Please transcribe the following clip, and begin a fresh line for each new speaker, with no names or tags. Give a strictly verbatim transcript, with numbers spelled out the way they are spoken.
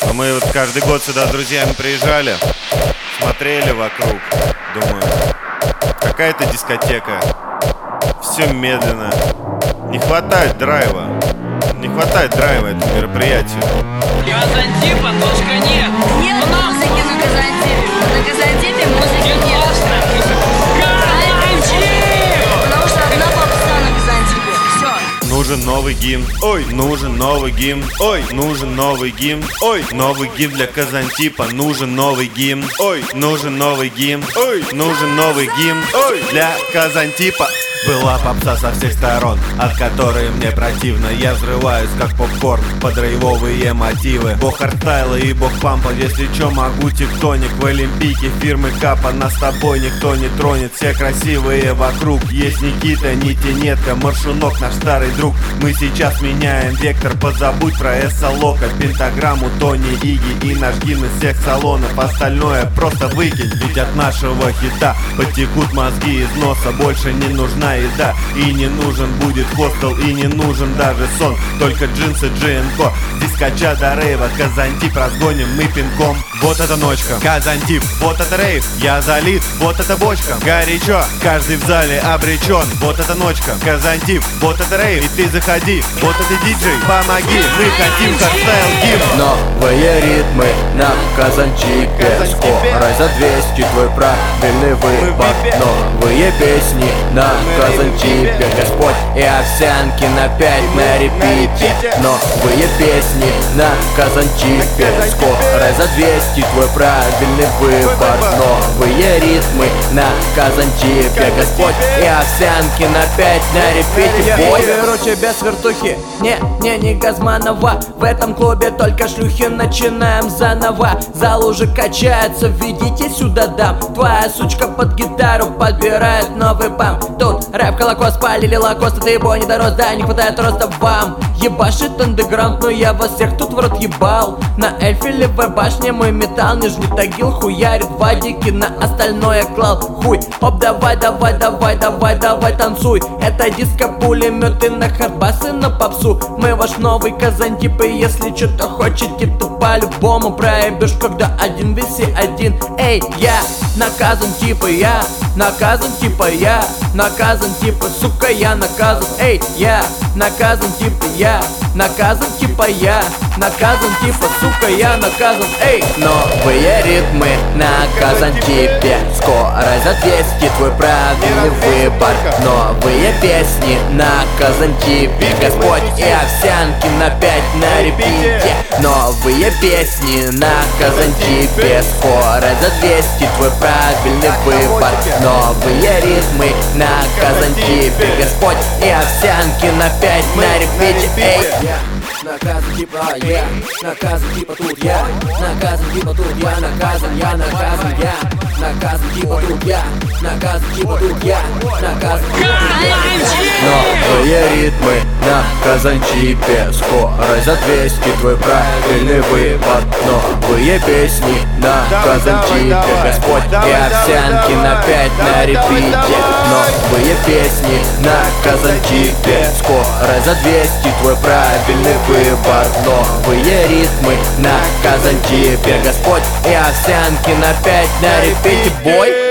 Мы вот каждый год сюда с друзьями приезжали, смотрели вокруг, думаю, какая-то дискотека, все медленно, не хватает драйва, не хватает драйва этому мероприятию.
Казантипа точка нет.
Нет музыки на Казантипе. На Казантипе музыки нет. Потому что одна попса на Казантипе. Все.
Нужен новый гимн, ой, нужен новый гимн, ой, нужен новый гимн, ой, новый гимн для Казантипа, нужен новый гимн, ой, нужен новый гимн, ой, нужен новый гимн, ой, для Казантипа. Была попса со всех сторон, от которой мне противно. Я взрываюсь как попкорн под рейвовые мотивы. Бог хардстайла и бог пампа. Если чё, могу тектоник. В Олимпийке фирмы Капа нас с тобой никто не тронет. Все красивые вокруг. Есть Никита, Нитинетка, Маршунок, наш старый друг. Мы сейчас меняем вектор. Позабудь про Эссалока, пентаграмму, Тони, Иги и наш гимн из всех салонов. Остальное просто выкинь, ведь от нашего хита потекут мозги из носа. Больше не нужна еда, и не нужен будет хостел, и не нужен даже сон. Только джинсы джи энд ко. Здесь кача до рейва. Казантип разгоним мы пинком. Вот это ночка, Казантип, вот это рейв. Я залит, вот это бочка. Горячо, каждый в зале обречен. Вот это ночка, Казантип, вот это рейв. И ты заходи, вот это диджей, помоги. Мы хотим хардстайл гимн.
Новые ритмы на Казантипе. Скоро за двести твой правильный выбор. Новые песни на Казантипе. Господь и овсянки на пять на репите. Новые песни на Казантипе. Скоро за двести твой правильный выбор. Новые ритмы на Казантипе. Господь и овсянки на пять на репите. Бой, короче, без вертухи. Не, не, не Газманова. В этом клубе только шлюхи. Начинаем заново. Зал уже качается, ведите сюда дам. Твоя сучка под гитару подбирает новый бам. Тут рэп, колокос, палили лакоста. Ты бой не дорос, да, не хватает роста вам. Ебашит андеграунд, но я вас всех тут в рот ебал. На Эльфелевой башне мой металл, нижний тагил хуярит вадики, на остальное клал хуй. Оп, давай, давай, давай, давай, давай, танцуй. Это диско, пулеметы на хардбасы, на попсу. Мы ваш новый Казантип, и если что-то хочете, то по-любому проебешь, когда один виси один. Эй, я наказан типа, я наказан типа, я наказан типа, сука, я наказан. Эй, я наказан типа, я наказан типа, я наказан типа, сука, я наказан. Эй, новые ритмы на Казантипе. Скоро за двести твой правильный выбор. Новые песни на Казантипе. Господь и овсянки на пять на репите. Новые песни на Казантипе. Скоро за двести твой правильный выбор. Новые ритмы на Казантипе. Господь и овсянки на пять на репите. Эй, наказан типа, я наказан типа тут, я наказан типа тут, я наказан, я наказан, я наказан типа тут, я наказан типа тут, я наказан. Новые ритмы на Казантипе. Скоро за двести твой правильный выбор. Новые песни на Казантипе. Господь и овсянки на пять на репите. Новые песни на Казантипе. Скоро за двести твой правильный выбор. Новые ритмы на Казантипе. Господь и овсянки на пять на репите. Бой.